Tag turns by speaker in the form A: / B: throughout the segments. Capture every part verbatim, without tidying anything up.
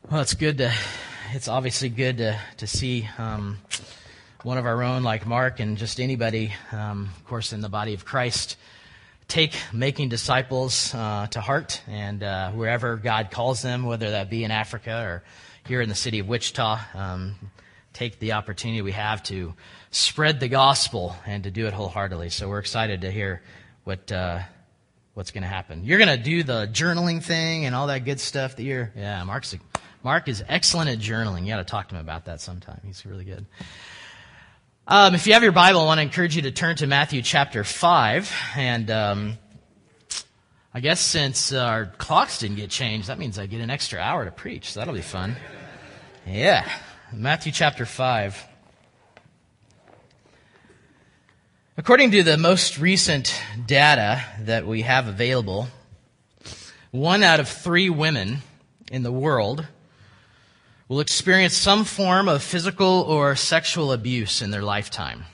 A: Well, it's good to, it's obviously good to, to see um, one of our own like Mark and just anybody, um, of course, in the body of Christ, take making disciples uh, to heart, and uh, wherever God calls them, whether that be in Africa or here in the city of Wichita, um, take the opportunity we have to spread the gospel and to do it wholeheartedly. So we're excited to hear what uh, what's going to happen. You're going to do the journaling thing and all that good stuff that you're, yeah, Mark's a, Mark is excellent at journaling. You got to talk to him about that sometime. He's really good. Um, if you have your Bible, I want to encourage you to turn to Matthew chapter five. And um, I guess since our clocks didn't get changed, that means I get an extra hour to preach. So that'll be fun. Yeah. Matthew chapter five. According to the most recent data that we have available, one out of three women in the world will experience some form of physical or sexual abuse in their lifetime.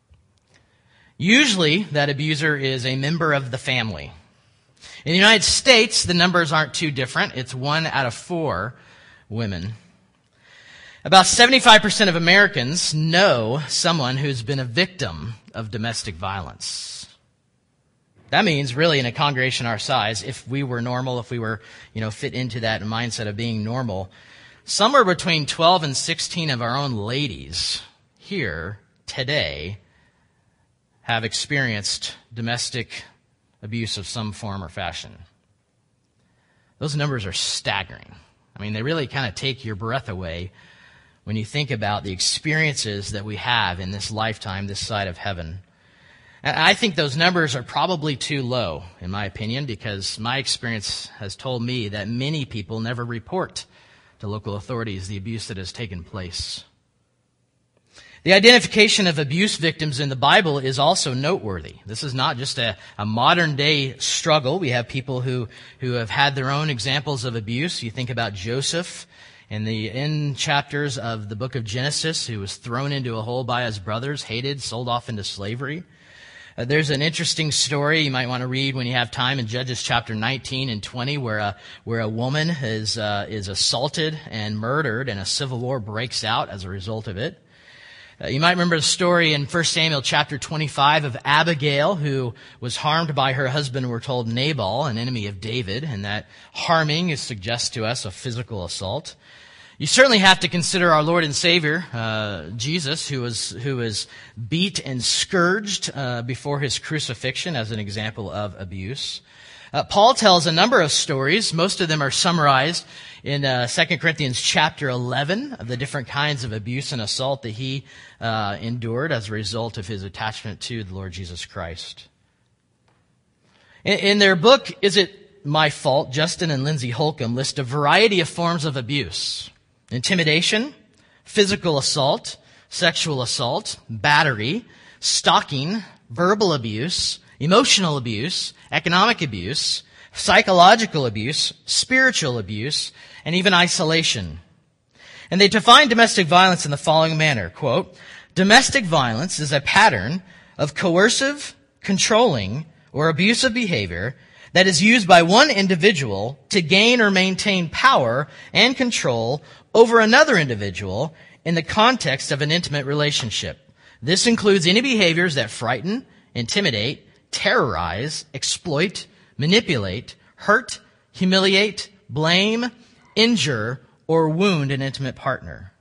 A: Usually, that abuser is a member of the family. In the United States, the numbers aren't too different. It's one out of four women. About seventy-five percent of Americans know someone who's been a victim of domestic violence. That means, really, in a congregation our size, if we were normal, if we were, you know, fit into that mindset of being normal, somewhere between twelve and sixteen of our own ladies here today have experienced domestic abuse of some form or fashion. Those numbers are staggering. I mean, they really kind of take your breath away when you think about the experiences that we have in this lifetime, this side of heaven. And I think those numbers are probably too low, in my opinion, because my experience has told me that many people never report to local authorities the abuse that has taken place. The identification of abuse victims in the Bible is also noteworthy. This is not just a, a modern-day struggle. We have people who, who have had their own examples of abuse. You think about Joseph in the end chapters of the book of Genesis, who was thrown into a hole by his brothers, hated, sold off into slavery. Uh, there's an interesting story you might want to read when you have time in Judges chapter nineteen and twenty, where a where a woman is uh, is assaulted and murdered, and a civil war breaks out as a result of it. Uh, you might remember the story in First Samuel chapter twenty-five of Abigail, who was harmed by her husband, we're told, Nabal, an enemy of David, and that harming is suggests to us a physical assault. You certainly have to consider our Lord and Savior, uh, Jesus, who was who was beat and scourged uh, before his crucifixion as an example of abuse. Uh, Paul tells a number of stories. Most of them are summarized in uh, Second Corinthians chapter eleven of the different kinds of abuse and assault that he uh, endured as a result of his attachment to the Lord Jesus Christ. In, in their book, Is It My Fault?, Justin and Lindsay Holcomb list a variety of forms of abuse: intimidation, physical assault, sexual assault, battery, stalking, verbal abuse, emotional abuse, economic abuse, psychological abuse, spiritual abuse, and even isolation. And they define domestic violence in the following manner, quote, "Domestic violence is a pattern of coercive, controlling, or abusive behavior that is used by one individual to gain or maintain power and control over another individual in the context of an intimate relationship. This includes any behaviors that frighten, intimidate, terrorize, exploit, manipulate, hurt, humiliate, blame, injure, or wound an intimate partner."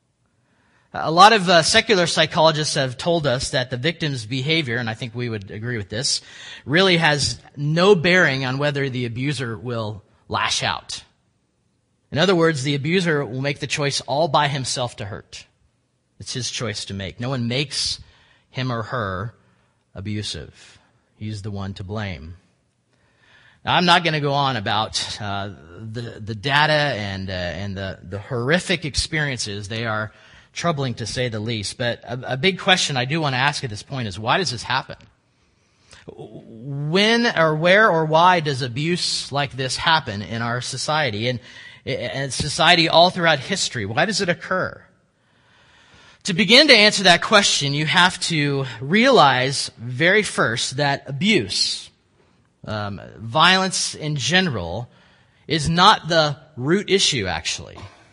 A: A lot of uh, secular psychologists have told us that the victim's behavior, and I think we would agree with this, really has no bearing on whether the abuser will lash out. In other words, the abuser will make the choice all by himself to hurt. It's his choice to make. No one makes him or her abusive. He's the one to blame. Now, I'm not going to go on about uh, the the data and uh, and the the horrific experiences. They are troubling to say the least. But a, a big question I do want to ask at this point is, why does this happen? When or where or why does abuse like this happen in our society and, and society all throughout history? Why does it occur? To begin to answer that question, you have to realize very first that abuse, um, violence in general, is not the root issue, actually.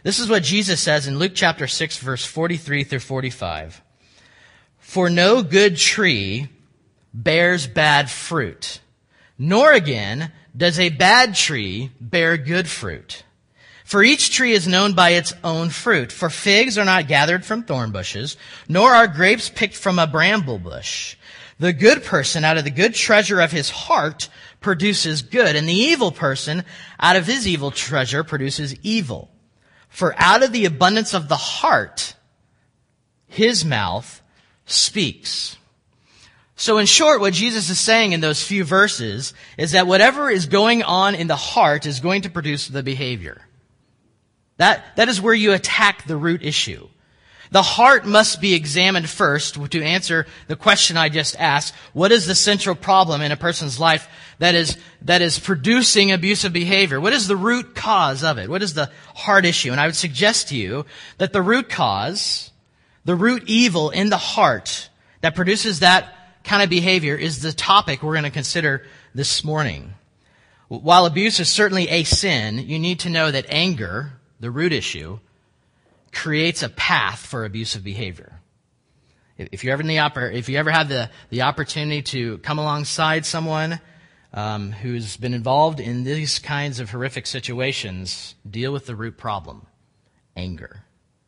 A: This is what Jesus says in Luke chapter six, verse forty-three through forty-five. For no good tree bears bad fruit, nor again does a bad tree bear good fruit. For each tree is known by its own fruit. For figs are not gathered from thorn bushes, nor are grapes picked from a bramble bush. The good person out of the good treasure of his heart produces good, and the evil person out of his evil treasure produces evil. For out of the abundance of the heart, his mouth speaks. So in short, what Jesus is saying in those few verses is that whatever is going on in the heart is going to produce the behavior. That, that is where you attack the root issue. The heart must be examined first to answer the question I just asked. What is the central problem in a person's life that is, that is producing abusive behavior? What is the root cause of it? What is the heart issue? And I would suggest to you that the root cause, the root evil in the heart that produces that kind of behavior is the topic we're going to consider this morning. While abuse is certainly a sin, you need to know that anger, the root issue, creates a path for abusive behavior. If you ever in the oppor- if you ever have the, the opportunity to come alongside someone um, who's been involved in these kinds of horrific situations, deal with the root problem, anger.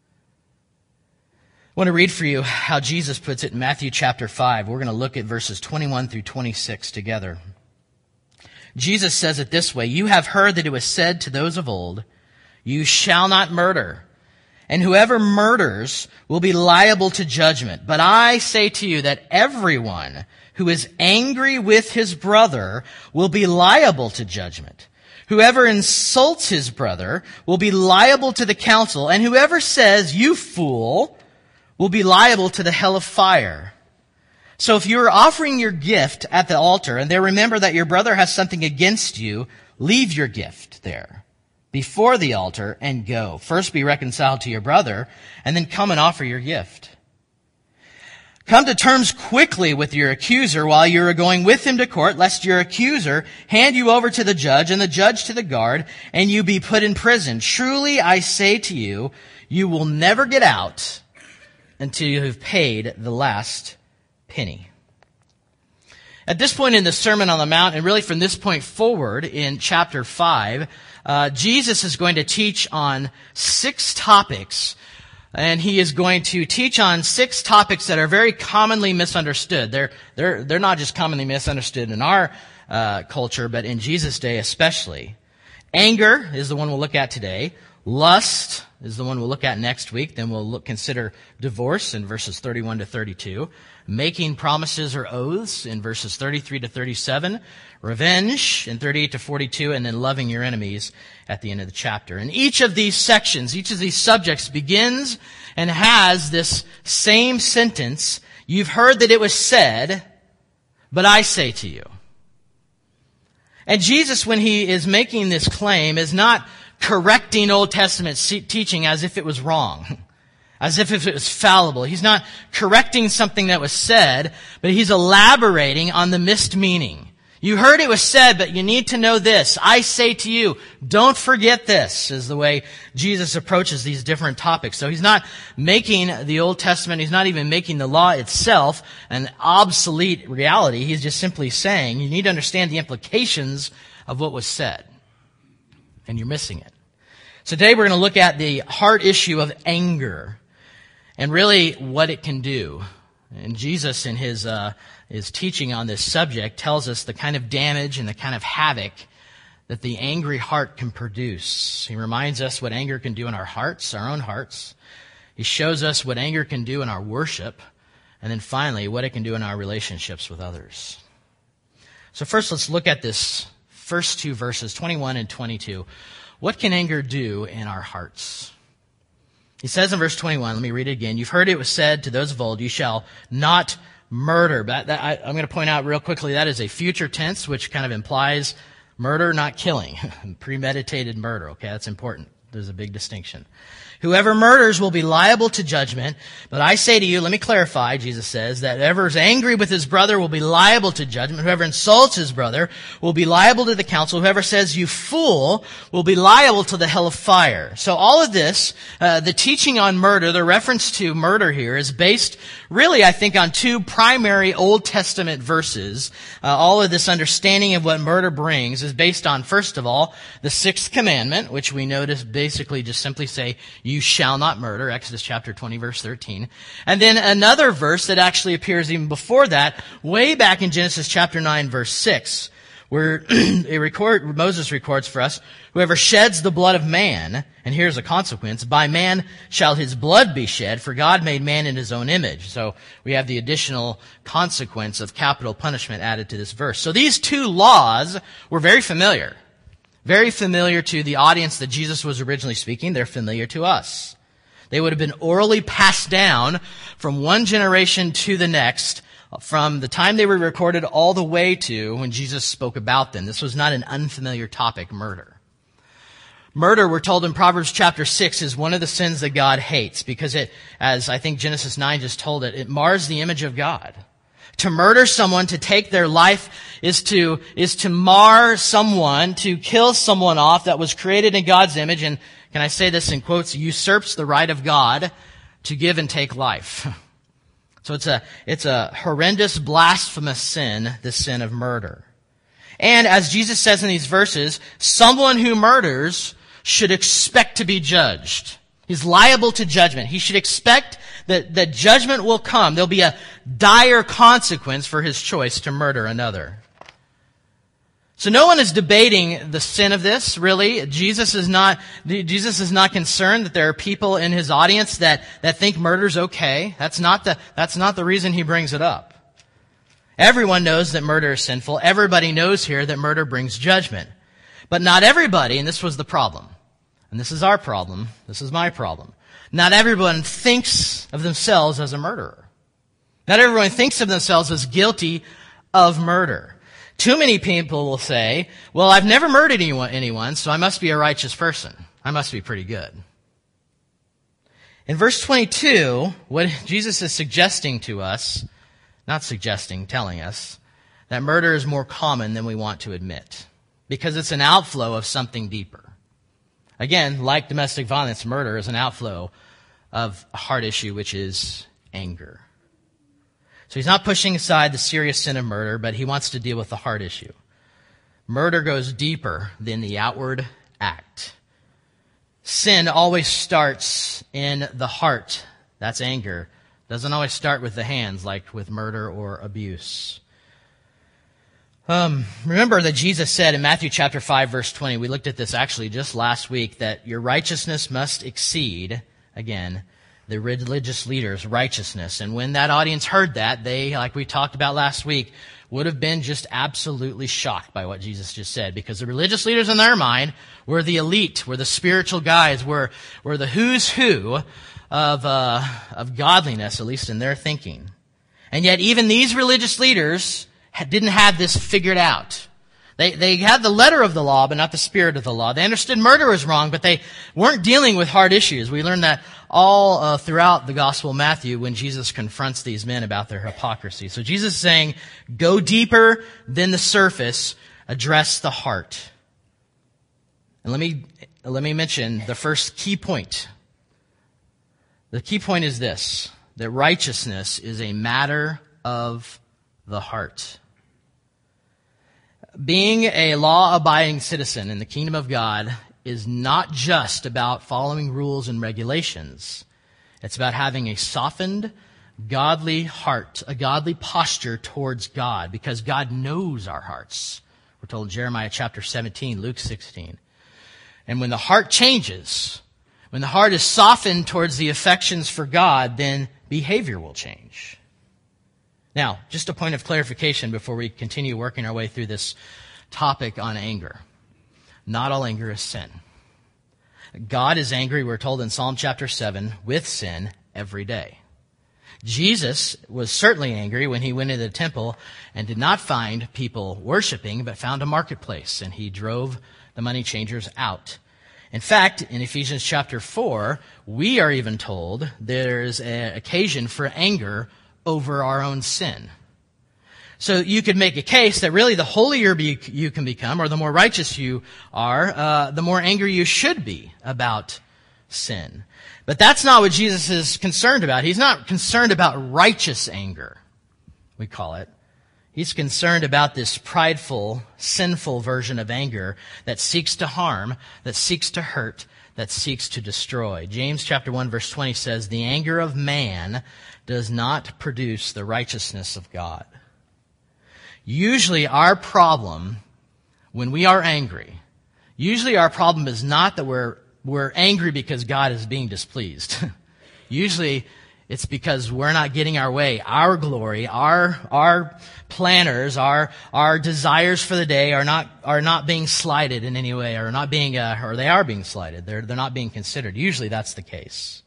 A: I want to read for you how Jesus puts it in Matthew chapter five. We're going to look at verses twenty-one through twenty-six together. Jesus says it this way, "You have heard that it was said to those of old, 'You shall not murder,' and whoever murders will be liable to judgment. But I say to you that everyone who is angry with his brother will be liable to judgment. Whoever insults his brother will be liable to the council, and whoever says, 'You fool,' will be liable to the hell of fire. So if you are offering your gift at the altar, and there remember that your brother has something against you, leave your gift there before the altar and go. First be reconciled to your brother, and then come and offer your gift. Come to terms quickly with your accuser while you are going with him to court, lest your accuser hand you over to the judge, and the judge to the guard, and you be put in prison. Truly, I say to you, you will never get out until you have paid the last penny." At this point in the Sermon on the Mount, and really from this point forward in chapter five, uh, Jesus is going to teach on six topics, and he is going to teach on six topics that are very commonly misunderstood. They're they're they're not just commonly misunderstood in our uh, culture, but in Jesus' day especially. Anger is the one we'll look at today. Lust is the one we'll look at next week. Then we'll look, consider divorce in verses thirty-one to thirty-two. Making promises or oaths in verses thirty-three to thirty-seven. Revenge in thirty-eight to forty-two. And then loving your enemies at the end of the chapter. And each of these sections, each of these subjects begins and has this same sentence. You've heard that it was said, but I say to you. And Jesus, when he is making this claim, is not correcting Old Testament teaching as if it was wrong, as if it was fallible. He's not correcting something that was said, but he's elaborating on the missed meaning. You heard it was said, but you need to know this. I say to you, don't forget this, is the way Jesus approaches these different topics. So he's not making the Old Testament, he's not even making the law itself an obsolete reality. He's just simply saying you need to understand the implications of what was said. And you're missing it. So today we're going to look at the heart issue of anger and really what it can do. And Jesus, in his uh, his teaching on this subject, tells us the kind of damage and the kind of havoc that the angry heart can produce. He reminds us what anger can do in our hearts, our own hearts. He shows us what anger can do in our worship. And then finally, what it can do in our relationships with others. So first, let's look at this first two verses, twenty-one and twenty-two. What can anger do in our hearts? He says in verse twenty-one, let me read it again. You've heard it was said to those of old, you shall not murder. But that, I, I'm going to point out real quickly, that is a future tense, which kind of implies murder, not killing. Premeditated murder, okay? That's important. There's a big distinction. Whoever murders will be liable to judgment, but I say to you, let me clarify, Jesus says, that whoever is angry with his brother will be liable to judgment. Whoever insults his brother will be liable to the council. Whoever says, you fool, will be liable to the hell of fire. So all of this, uh, the teaching on murder, the reference to murder here is based really, I think, on two primary Old Testament verses. Uh, all of this understanding of what murder brings is based on, first of all, the sixth commandment, which we notice basically just simply say, you shall not murder, Exodus chapter twenty, verse thirteen. And then another verse that actually appears even before that, way back in Genesis chapter nine, verse six, where it record, Moses records for us, whoever sheds the blood of man, and here's a consequence, by man shall his blood be shed, for God made man in his own image. So we have the additional consequence of capital punishment added to this verse. So these two laws were very familiar. Very familiar to the audience that Jesus was originally speaking. They're familiar to us. They would have been orally passed down from one generation to the next, from the time they were recorded all the way to when Jesus spoke about them. This was not an unfamiliar topic, murder. Murder, we're told in Proverbs chapter six, is one of the sins that God hates because it, as I think Genesis nine just told it, it mars the image of God. To murder someone, to take their life, is to, is to mar someone, to kill someone off that was created in God's image, and can I say this in quotes, usurps the right of God to give and take life. So it's a, it's a horrendous, blasphemous sin, the sin of murder. And as Jesus says in these verses, someone who murders should expect to be judged. He's liable to judgment. He should expect that, that judgment will come. There'll be a dire consequence for his choice to murder another. So no one is debating the sin of this, really. Jesus is not, Jesus is not concerned that there are people in his audience that, that think murder's okay. That's not the, that's not the reason he brings it up. Everyone knows that murder is sinful. Everybody knows here that murder brings judgment. But not everybody, and this was the problem. And this is our problem. This is my problem. Not everyone thinks of themselves as a murderer. Not everyone thinks of themselves as guilty of murder. Too many people will say, well, I've never murdered anyone, anyone, so I must be a righteous person. I must be pretty good. In verse twenty-two, what Jesus is suggesting to us, not suggesting, telling us, that murder is more common than we want to admit, because it's an outflow of something deeper. Again, like domestic violence, murder is an outflow of a heart issue, which is anger. So he's not pushing aside the serious sin of murder, but he wants to deal with the heart issue. Murder goes deeper than the outward act. Sin always starts in the heart. That's anger. Doesn't always start with the hands, like with murder or abuse. Um, remember that Jesus said in Matthew chapter five, verse twenty, we looked at this actually just last week, that your righteousness must exceed, again, the religious leaders' righteousness. And when that audience heard that, they, like we talked about last week, would have been just absolutely shocked by what Jesus just said, because the religious leaders in their mind were the elite, were the spiritual guys, were, were the who's who of, uh, of godliness, at least in their thinking. And yet even these religious leaders didn't have this figured out. They, they had the letter of the law, but not the spirit of the law. They understood murder was wrong, but they weren't dealing with hard issues. We learned that all uh, throughout the Gospel of Matthew when Jesus confronts these men about their hypocrisy. So Jesus is saying, go deeper than the surface, address the heart. And let me, let me mention the first key point. The key point is this, that righteousness is a matter of the heart. Being a law-abiding citizen in the kingdom of God is not just about following rules and regulations. It's about having a softened, godly heart, a godly posture towards God, because God knows our hearts. We're told in Jeremiah chapter seventeen, Luke sixteen. And when the heart changes, when the heart is softened towards the affections for God, then behavior will change. Now, just a point of clarification before we continue working our way through this topic on anger. Not all anger is sin. God is angry, we're told in Psalm chapter seven, with sin every day. Jesus was certainly angry when he went into the temple and did not find people worshiping, but found a marketplace, and he drove the money changers out. In fact, in Ephesians chapter four, we are even told there's an occasion for anger over our own sin. So you could make a case that really the holier you can become, or the more righteous you are, uh, the more angry you should be about sin. But that's not what Jesus is concerned about. He's not concerned about righteous anger, we call it. He's concerned about this prideful, sinful version of anger that seeks to harm, that seeks to hurt, that seeks to destroy. James chapter one verse twenty says, "The anger of man does not produce the righteousness of God." Usually our problem when we are angry, usually our problem is not that we're we're angry because God is being displeased. Usually it's because we're not getting our way. Our glory, our our planners, our our desires for the day are not are not being slighted in any way, or not being uh, or they are being slighted. They're they're not being considered. Usually that's the case.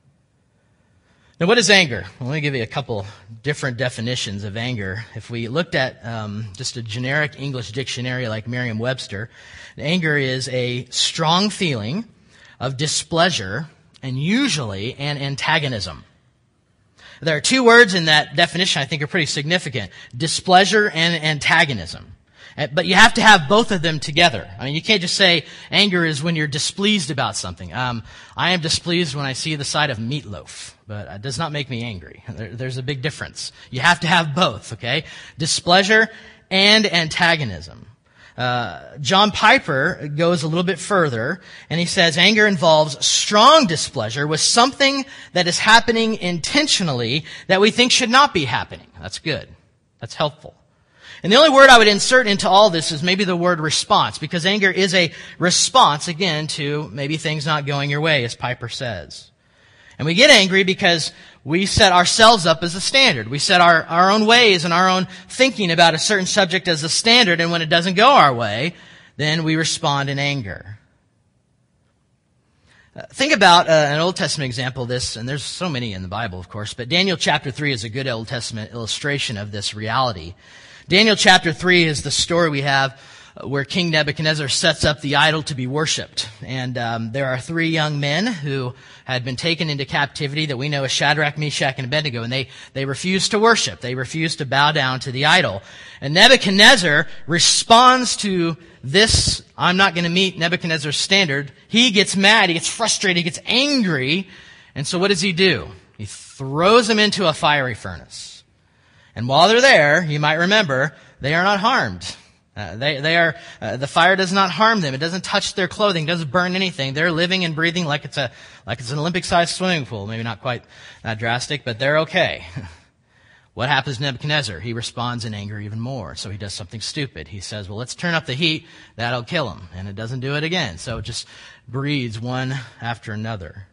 A: Now, what is anger? Well, let me give you a couple different definitions of anger. If we looked at um, just a generic English dictionary like Merriam-Webster, anger is a strong feeling of displeasure and usually an antagonism. There are two words in that definition I think are pretty significant: displeasure and antagonism. But you have to have both of them together. I mean, you can't just say anger is when you're displeased about something. Um, I am displeased when I see the sight of meatloaf, but it does not make me angry. There, there's a big difference. You have to have both, okay? Displeasure and antagonism. Uh, John Piper goes a little bit further, and he says anger involves strong displeasure with something that is happening intentionally that we think should not be happening. That's good. That's helpful. And the only word I would insert into all this is maybe the word response, because anger is a response, again, to maybe things not going your way, as Piper says. And we get angry because we set ourselves up as a standard. We set our, our own ways and our own thinking about a certain subject as a standard, and when it doesn't go our way, then we respond in anger. Uh, think about uh, an Old Testament example of this, and there's so many in the Bible, of course, but Daniel chapter three is a good Old Testament illustration of this reality. Daniel chapter three is the story we have where King Nebuchadnezzar sets up the idol to be worshipped. And um, there are three young men who had been taken into captivity that we know as Shadrach, Meshach, and Abednego, and they, they refused to worship. They refused to bow down to the idol. And Nebuchadnezzar responds to this. I'm not going to meet Nebuchadnezzar's standard. He gets mad, he gets frustrated, he gets angry. And so what does he do? He throws them into a fiery furnace. And while they're there, you might remember, they are not harmed. Uh, they, they are, uh, the fire does not harm them. It doesn't touch their clothing, doesn't burn anything. They're living and breathing like it's a, like it's an Olympic-sized swimming pool. Maybe not quite that drastic, but they're okay. What happens to Nebuchadnezzar? He responds in anger even more. So he does something stupid. He says, well, let's turn up the heat. That'll kill him. And it doesn't do it again. So it just breeds one after another.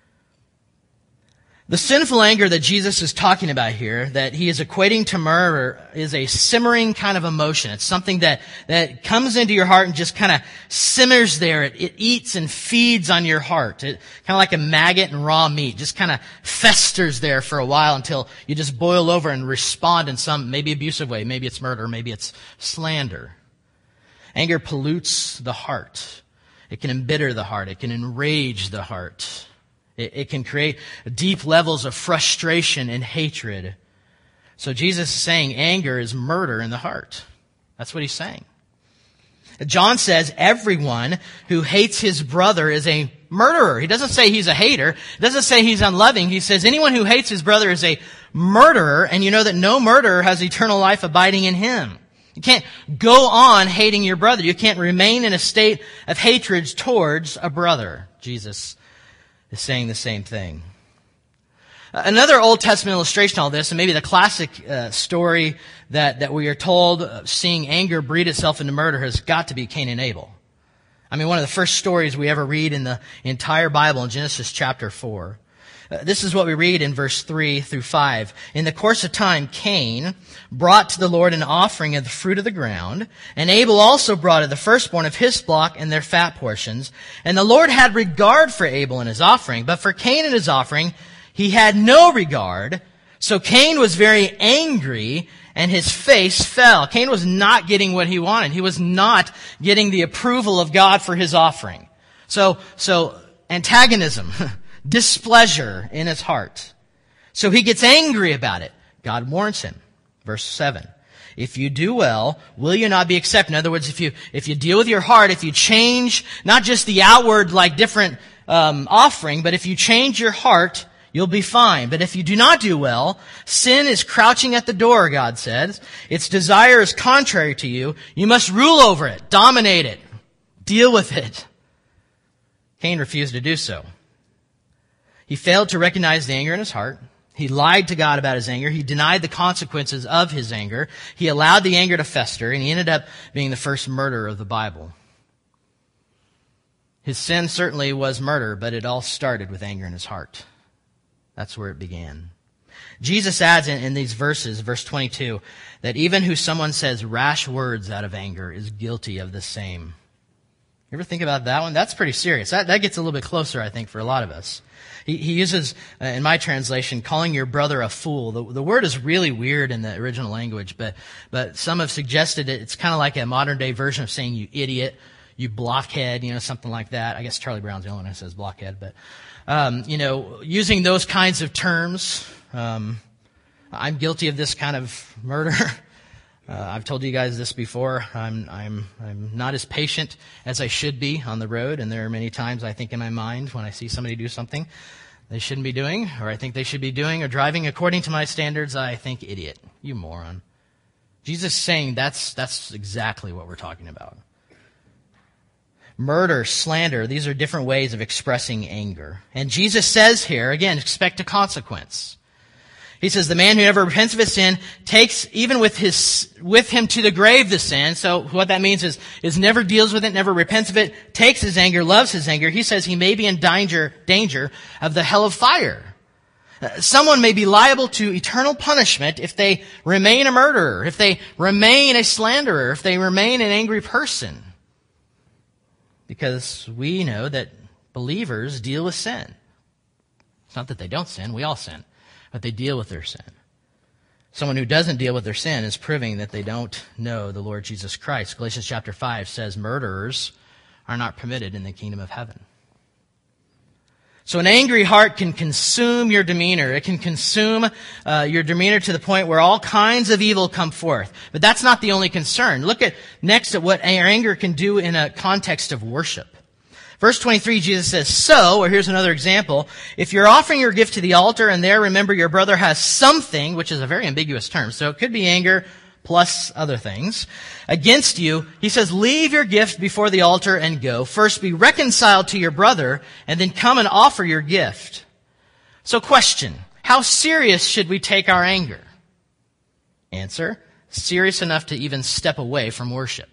A: The sinful anger that Jesus is talking about here, that he is equating to murder, is a simmering kind of emotion. It's something that, that comes into your heart and just kind of simmers there. It, it eats and feeds on your heart. It, kind of like a maggot in raw meat, just kind of festers there for a while until you just boil over and respond in some maybe abusive way. Maybe it's murder, maybe it's slander. Anger pollutes the heart. It can embitter the heart. It can enrage the heart. It, it can create deep levels of frustration and hatred. So Jesus is saying anger is murder in the heart. That's what he's saying. John says everyone who hates his brother is a murderer. He doesn't say he's a hater. He doesn't say he's unloving. He says anyone who hates his brother is a murderer, and you know that no murderer has eternal life abiding in him. You can't go on hating your brother. You can't remain in a state of hatred towards a brother. Jesus is saying the same thing. Another Old Testament illustration of all this, and maybe the classic uh, story that, that we are told uh, seeing anger breed itself into murder, has got to be Cain and Abel. I mean, one of the first stories we ever read in the entire Bible in Genesis chapter four. Uh, this is what we read in verse three through five. In the course of time, Cain brought to the Lord an offering of the fruit of the ground, and Abel also brought of the firstborn of his flock and their fat portions. And the Lord had regard for Abel and his offering, but for Cain and his offering he had no regard. So Cain was very angry, and his face fell. Cain was not getting what he wanted. He was not getting the approval of God for his offering. So, so antagonism, displeasure in his heart. So he gets angry about it. God warns him. Verse seven. If you do well, will you not be accepted? In other words, if you, if you deal with your heart, if you change not just the outward, like different, um, offering, but if you change your heart, you'll be fine. But if you do not do well, sin is crouching at the door, God says. Its desire is contrary to you. You must rule over it, dominate it, deal with it. Cain refused to do so. He failed to recognize the anger in his heart. He lied to God about his anger. He denied the consequences of his anger. He allowed the anger to fester, and he ended up being the first murderer of the Bible. His sin certainly was murder, but it all started with anger in his heart. That's where it began. Jesus adds in, in these verses, verse twenty-two, that even who someone says rash words out of anger is guilty of the same. You ever think about that one? That's pretty serious. That, that gets a little bit closer, I think, for a lot of us. He, he uses, uh, in my translation, calling your brother a fool. The, the word is really weird in the original language, but, but some have suggested it. It's kind of like a modern day version of saying you idiot, you blockhead, you know, something like that. I guess Charlie Brown's the only one who says blockhead, but, um, you know, using those kinds of terms. Um, I'm guilty of this kind of murder. Uh, I've told you guys this before. I'm, I'm, I'm not as patient as I should be on the road, and there are many times I think in my mind when I see somebody do something they shouldn't be doing, or I think they should be doing, or driving according to my standards, I think, idiot, you moron. Jesus is saying that's, that's exactly what we're talking about. Murder, slander, these are different ways of expressing anger. And Jesus says here, again, expect a consequence. He says, the man who never repents of his sin takes even with his, with him to the grave the sin. So what that means is, is never deals with it, never repents of it, takes his anger, loves his anger. He says he may be in danger, danger of the hell of fire. Uh, someone may be liable to eternal punishment if they remain a murderer, if they remain a slanderer, if they remain an angry person. Because we know that believers deal with sin. It's not that they don't sin, we all sin. But they deal with their sin. Someone who doesn't deal with their sin is proving that they don't know the Lord Jesus Christ. Galatians chapter five says murderers are not permitted in the kingdom of heaven. So an angry heart can consume your demeanor. It can consume uh, your demeanor to the point where all kinds of evil come forth. But that's not the only concern. Look at next at what our anger can do in a context of worship. Verse twenty-three, Jesus says, so, or here's another example, if you're offering your gift to the altar and there remember your brother has something, which is a very ambiguous term, so it could be anger plus other things, against you, he says, leave your gift before the altar and go. First be reconciled to your brother and then come and offer your gift. So question, how serious should we take our anger? Answer, serious enough to even step away from worship.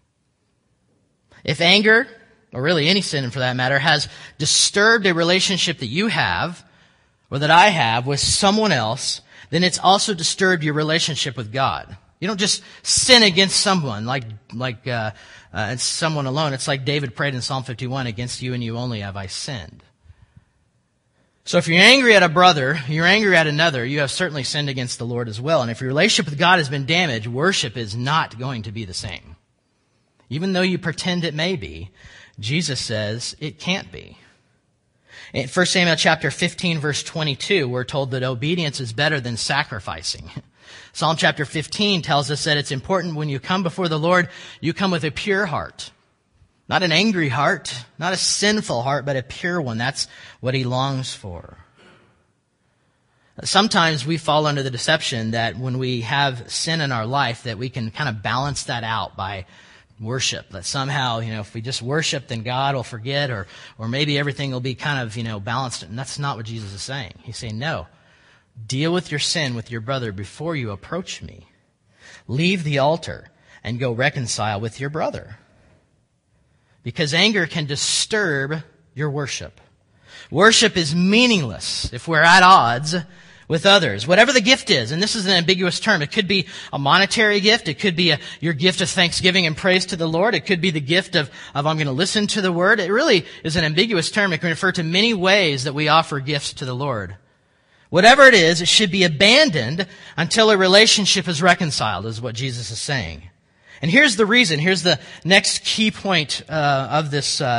A: If anger, or really any sin for that matter, has disturbed a relationship that you have, or that I have, with someone else, then it's also disturbed your relationship with God. You don't just sin against someone, like like uh, uh, it's someone alone. It's like David prayed in Psalm fifty-one, against you and you only have I sinned. So if you're angry at a brother, you're angry at another, you have certainly sinned against the Lord as well. And if your relationship with God has been damaged, worship is not going to be the same. Even though you pretend it may be, Jesus says it can't be. In First Samuel chapter fifteen, verse twenty-two, we're told that obedience is better than sacrificing. Psalm chapter fifteen tells us that it's important when you come before the Lord, you come with a pure heart. Not an angry heart, not a sinful heart, but a pure one. That's what he longs for. Sometimes we fall under the deception that when we have sin in our life, that we can kind of balance that out by worship, that somehow, you know, if we just worship, then God will forget, or or maybe everything will be kind of, you know, balanced. And that's not what Jesus is saying. He's saying, no, deal with your sin with your brother before you approach me. Leave the altar and go reconcile with your brother. Because anger can disturb your worship. Worship is meaningless if we're at odds with others, whatever the gift is. And this is an ambiguous term. It could be a monetary gift. It could be a, your gift of thanksgiving and praise to the Lord. It could be the gift of, of I'm going to listen to the word. It really is an ambiguous term. It can refer to many ways that we offer gifts to the Lord. Whatever it is, it should be abandoned until a relationship is reconciled, is what Jesus is saying. And here's the reason. Here's the next key point uh, of this uh,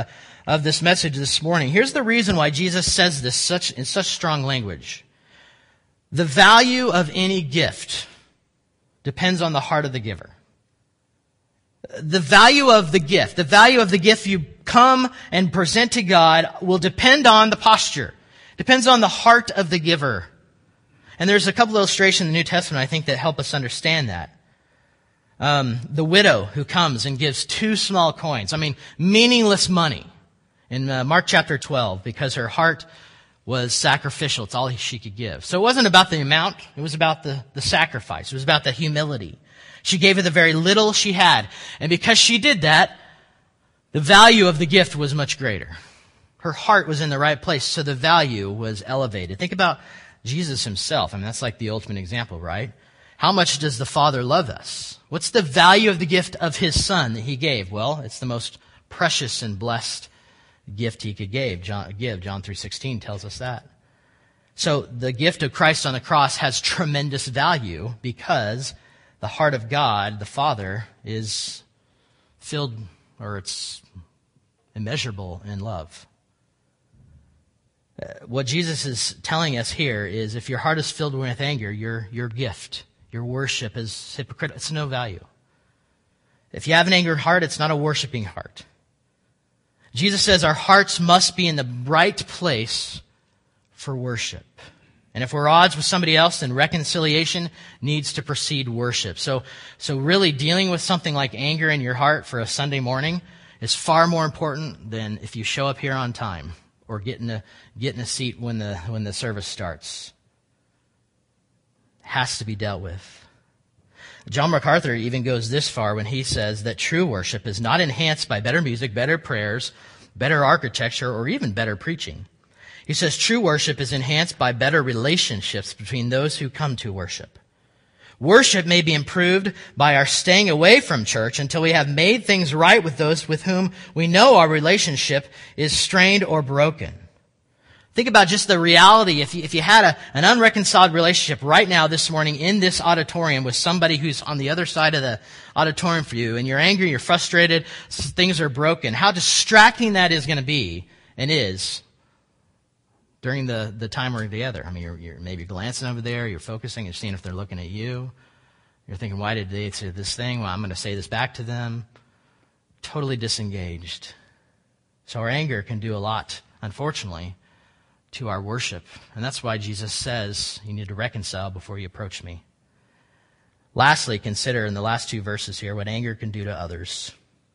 A: of this message this morning. Here's the reason why Jesus says this such in such strong language. The value of any gift depends on the heart of the giver. The value of the gift, the value of the gift you come and present to God will depend on the posture. Depends on the heart of the giver. And there's a couple illustrations in the New Testament, I think, that help us understand that. Um, the widow who comes and gives two small coins. I mean, meaningless money. In uh, Mark chapter twelve, because her heart was sacrificial. It's all she could give. So it wasn't about the amount. It was about the, the sacrifice. It was about the humility. She gave it the very little she had. And because she did that, the value of the gift was much greater. Her heart was in the right place, so the value was elevated. Think about Jesus himself. I mean, that's like the ultimate example, right? How much does the Father love us? What's the value of the gift of his Son that he gave? Well, it's the most precious and blessed gift he could give. John, give. John three sixteen tells us that. So the gift of Christ on the cross has tremendous value because the heart of God, the Father, is filled, or it's immeasurable in love. Uh, what Jesus is telling us here is if your heart is filled with anger, your, your gift, your worship is hypocritical. It's no value. If you have an angry heart, it's not a worshiping heart. Jesus says our hearts must be in the right place for worship. And if we're odds with somebody else, then reconciliation needs to precede worship. So, so really dealing with something like anger in your heart for a Sunday morning is far more important than if you show up here on time or get in a, get in a seat when the, when the service starts. It has to be dealt with. John MacArthur even goes this far when he says that true worship is not enhanced by better music, better prayers, better architecture, or even better preaching. He says true worship is enhanced by better relationships between those who come to worship. Worship may be improved by our staying away from church until we have made things right with those with whom we know our relationship is strained or broken. Think about just the reality. If you, if you had a, an unreconciled relationship right now this morning in this auditorium with somebody who's on the other side of the auditorium for you, and you're angry, you're frustrated, things are broken, how distracting that is going to be, and is, during the, the time we're together. I mean, you're, you're maybe glancing over there, you're focusing, you're seeing if they're looking at you. You're thinking, why did they say this thing? Well, I'm going to say this back to them. Totally disengaged. So our anger can do a lot, unfortunately, to our worship. And that's why Jesus says you need to reconcile before you approach me. Lastly, consider in the last two verses here what anger can do to others.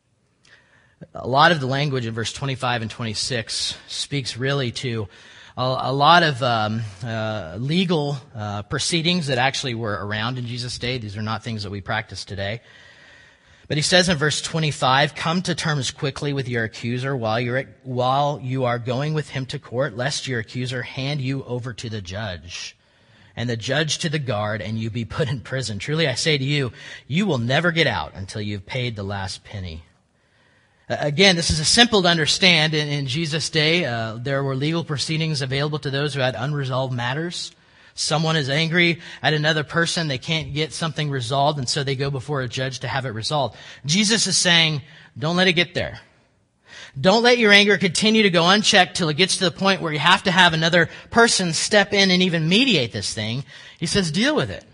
A: A lot of the language in verse twenty-five and twenty-six speaks really to a, a lot of um, uh, legal uh, proceedings that actually were around in Jesus' day. These are not things that we practice today. But he says in verse twenty-five, come to terms quickly with your accuser while you're at, while you are going with him to court, lest your accuser hand you over to the judge, and the judge to the guard, and you be put in prison. Truly I say to you, you will never get out until you've paid the last penny. Uh, again, this is a simple to understand. In, in Jesus' day, uh, there were legal proceedings available to those who had unresolved matters. Someone is angry at another person. They can't get something resolved, and so they go before a judge to have it resolved. Jesus is saying, don't let it get there. Don't let your anger continue to go unchecked till it gets to the point where you have to have another person step in and even mediate this thing. He says, deal with it.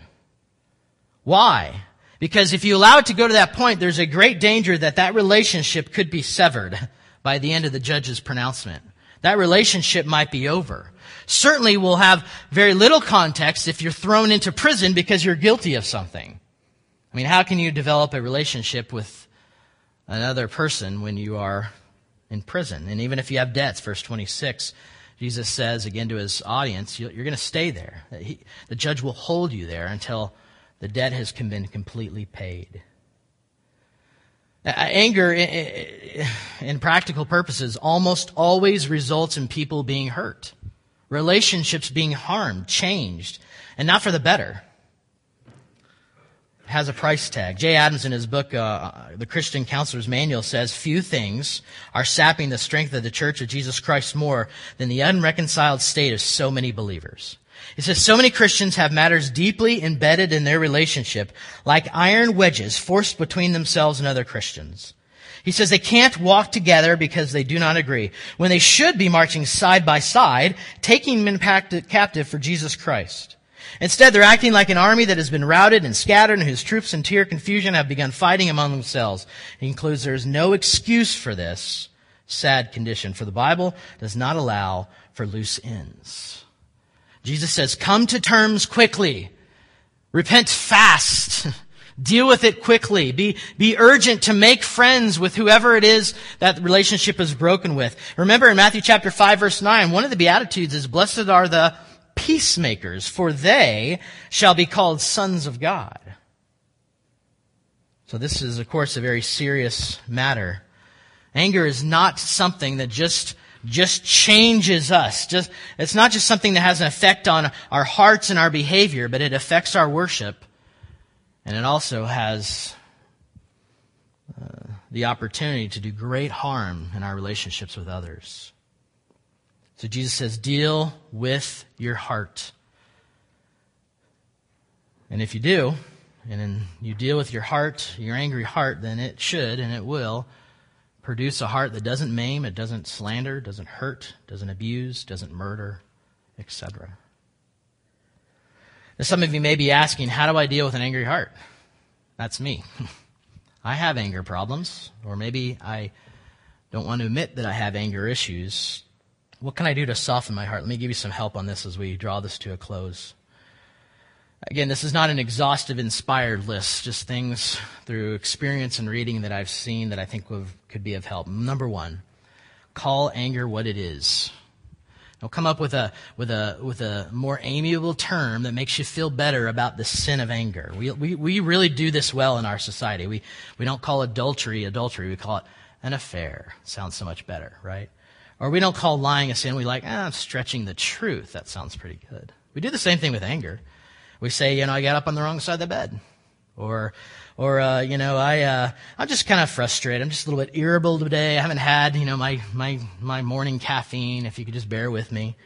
A: Why? Because if you allow it to go to that point, there's a great danger that that relationship could be severed by the end of the judge's pronouncement. That relationship might be over. Certainly will have very little context if you're thrown into prison because you're guilty of something. I mean, how can you develop a relationship with another person when you are in prison? And even if you have debts, verse twenty-six, Jesus says again to his audience, you're going to stay there. He, the judge will hold you there until the debt has been completely paid. Anger, in practical purposes, almost always results in people being hurt. Relationships being harmed, changed, and not for the better. It has a price tag. Jay Adams, in his book, uh, The Christian Counselor's Manual, says, few things are sapping the strength of the Church of Jesus Christ more than the unreconciled state of so many believers. He says, so many Christians have matters deeply embedded in their relationship, like iron wedges forced between themselves and other Christians. He says they can't walk together because they do not agree, when they should be marching side by side, taking men captive for Jesus Christ. Instead, they're acting like an army that has been routed and scattered and whose troops in tear confusion have begun fighting among themselves. He concludes there is no excuse for this sad condition, for the Bible does not allow for loose ends. Jesus says, come to terms quickly. Repent fast. Deal with it quickly. Be, be urgent to make friends with whoever it is that the relationship is broken with. Remember in Matthew chapter five verse nine, one of the Beatitudes is, blessed are the peacemakers, for they shall be called sons of God. So this is, of course, a very serious matter. Anger is not something that just just changes us. Just it's not just something that has an effect on our hearts and our behavior, but it affects our worship. And it also has uh, the opportunity to do great harm in our relationships with others. So Jesus says, deal with your heart. And if you do, and then you deal with your heart, your angry heart, then it should and it will produce a heart that doesn't maim, it doesn't slander, doesn't hurt, doesn't abuse, doesn't murder, et cetera. Now, some of you may be asking, how do I deal with an angry heart? That's me. I have anger problems, or maybe I don't want to admit that I have anger issues. What can I do to soften my heart? Let me give you some help on this as we draw this to a close. Again, this is not an exhaustive, inspired list, just things through experience and reading that I've seen that I think would, could be of help. Number one, call anger what it is. Now come up with a with a with a more amiable term that makes you feel better about the sin of anger. We we we really do this well in our society. We we don't call adultery adultery. We call it an affair. Sounds so much better, right? Or we don't call lying a sin. We like, ah, I'm stretching the truth. That sounds pretty good. We do the same thing with anger. We say, you know, I got up on the wrong side of the bed. Or, or uh, you know, I, uh, I'm just kind of frustrated. I'm just a little bit irritable today. I haven't had, you know, my, my, my morning caffeine, if you could just bear with me.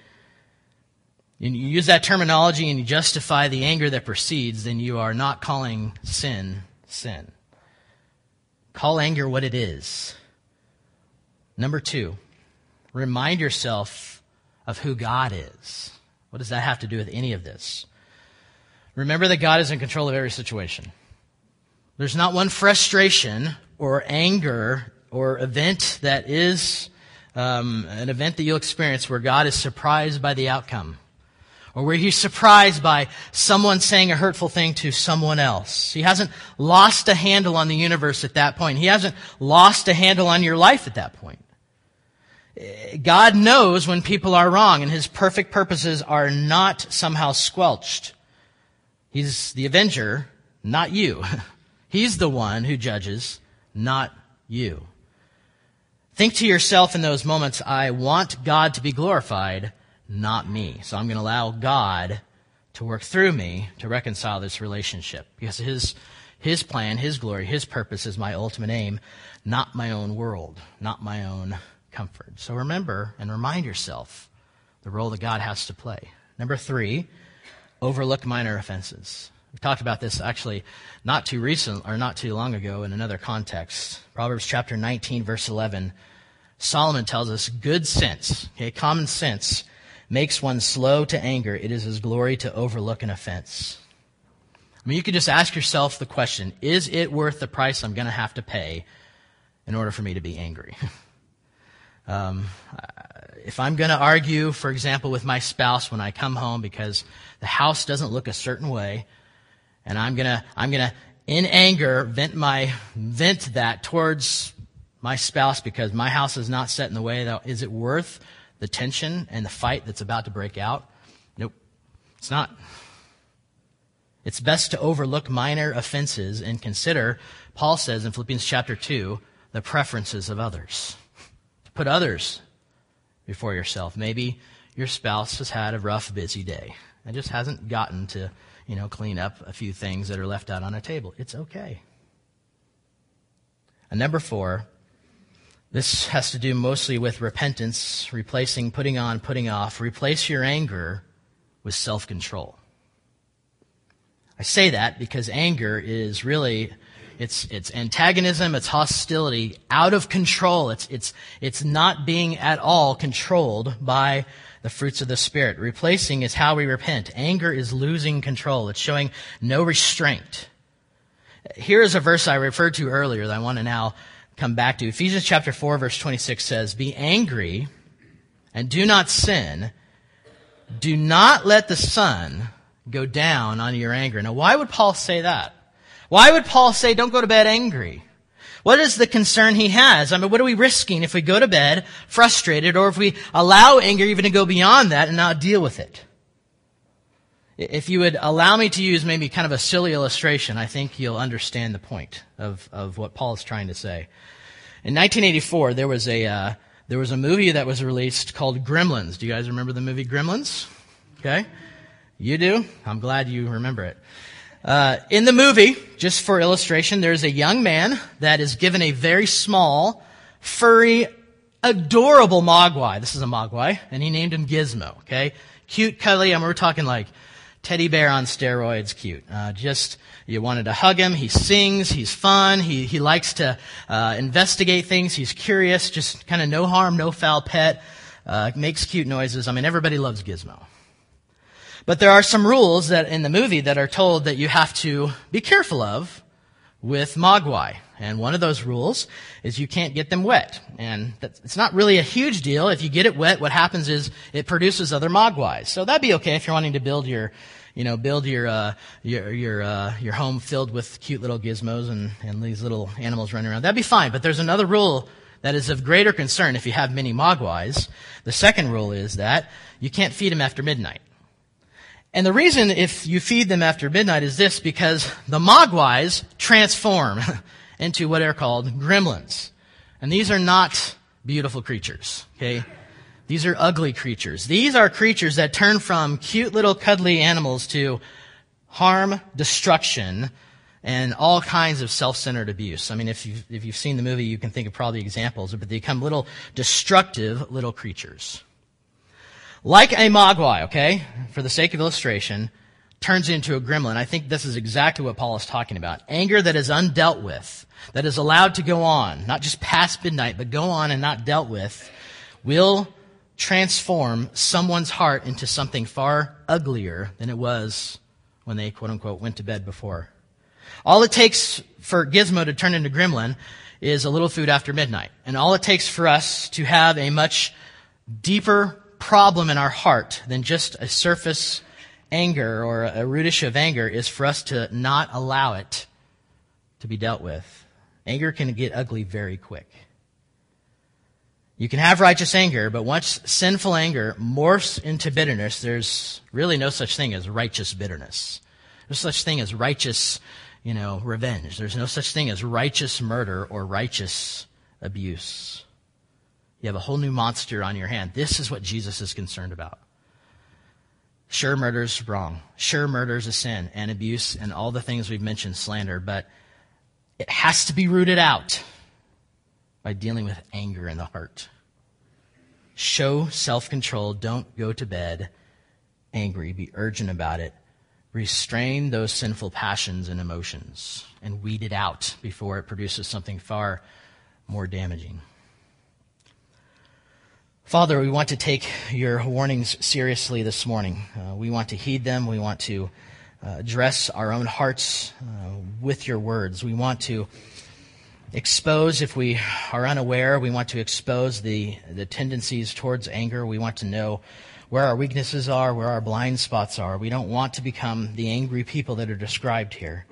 A: And you use that terminology and you justify the anger that proceeds, then you are not calling sin, sin. Call anger what it is. Number two, remind yourself of who God is. What does that have to do with any of this? Remember that God is in control of every situation. There's not one frustration or anger or event that is um, an event that you'll experience where God is surprised by the outcome, or where he's surprised by someone saying a hurtful thing to someone else. He hasn't lost a handle on the universe at that point. He hasn't lost a handle on your life at that point. God knows when people are wrong, and his perfect purposes are not somehow squelched. He's the avenger, not you. He's the one who judges, not you. Think to yourself in those moments, I want God to be glorified, not me. So I'm going to allow God to work through me to reconcile this relationship. Because his, his plan, his glory, his purpose is my ultimate aim, not my own world, not my own comfort. So remember and remind yourself the role that God has to play. Number three, overlook minor offenses. We talked about this actually not too recent or not too long ago in another context. Proverbs chapter nineteen, verse eleven. Solomon tells us good sense, okay, common sense, makes one slow to anger. It is his glory to overlook an offense. I mean, you could just ask yourself the question, is it worth the price I'm going to have to pay in order for me to be angry? um, if I'm going to argue, for example, with my spouse when I come home because the house doesn't look a certain way, and I'm going to, I'm going to, in anger, vent my, vent that towards my spouse because my house is not set in the way that, is it worth the tension and the fight that's about to break out? Nope, it's not. It's best to overlook minor offenses and consider, Paul says in Philippians chapter two, the preferences of others. To put others before yourself. Maybe your spouse has had a rough, busy day and just hasn't gotten to, you know, clean up a few things that are left out on a table. It's okay. And number four, this has to do mostly with repentance, replacing putting on, putting off. Replace your anger with self-control. I say that because anger is really, It's, it's antagonism, it's hostility, out of control. It's, it's, it's not being at all controlled by the fruits of the Spirit. Replacing is how we repent. Anger is losing control. It's showing no restraint. Here is a verse I referred to earlier that I want to now come back to. Ephesians chapter four, verse twenty-six says, "Be angry and do not sin. Do not let the sun go down on your anger." Now, why would Paul say that? Why would Paul say, don't go to bed angry? What is the concern he has? I mean, what are we risking if we go to bed frustrated, or if we allow anger even to go beyond that and not deal with it? If you would allow me to use maybe kind of a silly illustration, I think you'll understand the point of, of what Paul is trying to say. In nineteen eighty-four, there was a uh, there was a movie that was released called Gremlins. Do you guys remember the movie Gremlins? Okay, you do. I'm glad you remember it. Uh, in the movie, just for illustration, there's a young man that is given a very small, furry, adorable mogwai. This is a mogwai, and he named him Gizmo. Okay, cute, cuddly. I mean, we're talking like teddy bear on steroids, cute. Uh, just, you wanted to hug him. He sings. He's fun. He, he likes to, uh, investigate things. He's curious. Just kind of no harm, no foul pet. Uh, makes cute noises. I mean, everybody loves Gizmo. But there are some rules that in the movie that are told that you have to be careful of with mogwai. And one of those rules is you can't get them wet. And that's, it's not really a huge deal. If you get it wet, what happens is it produces other mogwais. So that'd be okay if you're wanting to build your, you know, build your, uh, your, your, uh, your home filled with cute little gizmos and, and these little animals running around. That'd be fine. But there's another rule that is of greater concern if you have many mogwais. The second rule is that you can't feed them after midnight. And the reason if you feed them after midnight is this, because the mogwais transform into what are called gremlins. And these are not beautiful creatures, okay? These are ugly creatures. These are creatures that turn from cute little cuddly animals to harm, destruction, and all kinds of self-centered abuse. I mean, if you've, if you've seen the movie, you can think of probably examples, but they become little destructive little creatures. Like a mogwai, okay, for the sake of illustration, turns into a gremlin. I think this is exactly what Paul is talking about. Anger that is undealt with, that is allowed to go on, not just past midnight, but go on and not dealt with, will transform someone's heart into something far uglier than it was when they, quote unquote, went to bed before. All it takes for Gizmo to turn into gremlin is a little food after midnight. And all it takes for us to have a much deeper problem in our heart than just a surface anger or a root issue of anger is for us to not allow it to be dealt with. Anger can get ugly very quick. You can have righteous anger, but once sinful anger morphs into bitterness, there's really no such thing as righteous bitterness. There's no such thing as righteous, you know, revenge. There's no such thing as righteous murder or righteous abuse. You have a whole new monster on your hand. This is what Jesus is concerned about. Sure, murder's wrong. Sure, murder's a sin, and abuse, and all the things we've mentioned, slander, but it has to be rooted out by dealing with anger in the heart. Show self-control. Don't go to bed angry. Be urgent about it. Restrain those sinful passions and emotions and weed it out before it produces something far more damaging. Father, we want to take your warnings seriously this morning. Uh, we want to heed them. We want to uh, address our own hearts uh, with your words. We want to expose, if we are unaware, we want to expose the, the tendencies towards anger. We want to know where our weaknesses are, where our blind spots are. We don't want to become the angry people that are described here.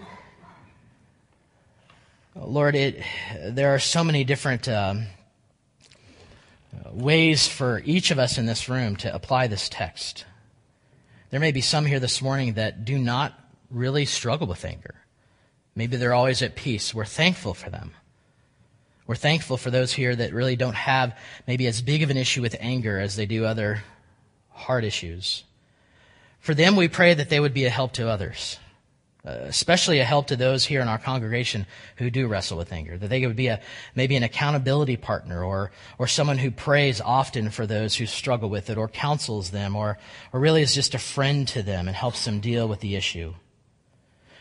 A: Lord, it, there are so many different Um, ways for each of us in this room to apply this text. There may be some here this morning that do not really struggle with anger. Maybe they're always at peace. We're thankful for them. We're thankful for those here that really don't have maybe as big of an issue with anger as they do other heart issues. For them, we pray that they would be a help to others. Uh, especially a help to those here in our congregation who do wrestle with anger, that they would be a maybe an accountability partner or or someone who prays often for those who struggle with it or counsels them or, or really is just a friend to them and helps them deal with the issue.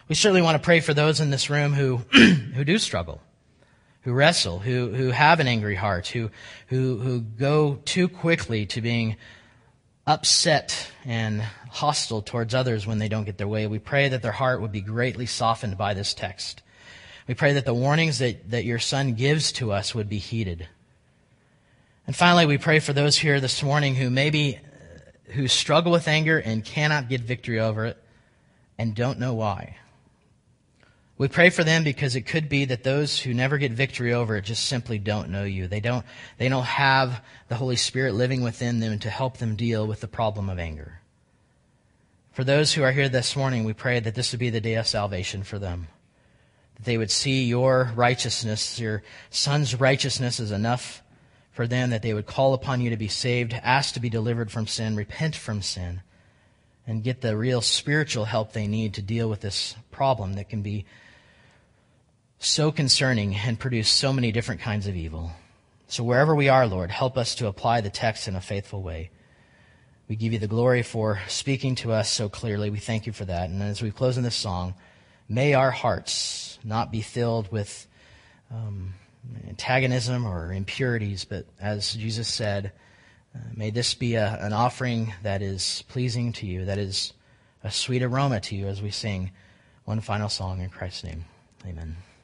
A: We certainly want to pray for those in this room who who do struggle, who wrestle, who who have an angry heart, who who who go too quickly to being upset and hostile towards others when they don't get their way. We pray that their heart would be greatly softened by this text. We pray that the warnings that, that your Son gives to us would be heeded. And finally, we pray for those here this morning who maybe who struggle with anger and cannot get victory over it and don't know why. We pray for them because it could be that those who never get victory over it just simply don't know you. They don't, they don't have the Holy Spirit living within them to help them deal with the problem of anger. For those who are here this morning, we pray that this would be the day of salvation for them. That they would see your righteousness, your Son's righteousness is enough for them, that they would call upon you to be saved, ask to be delivered from sin, repent from sin, and get the real spiritual help they need to deal with this problem that can be so concerning and produce so many different kinds of evil. So wherever we are, Lord, help us to apply the text in a faithful way. We give you the glory for speaking to us so clearly. We thank you for that. And as we close in this song, may our hearts not be filled with um, antagonism or impurities, but as Jesus said, uh, may this be a, an offering that is pleasing to you, that is a sweet aroma to you as we sing one final song in Christ's name. Amen.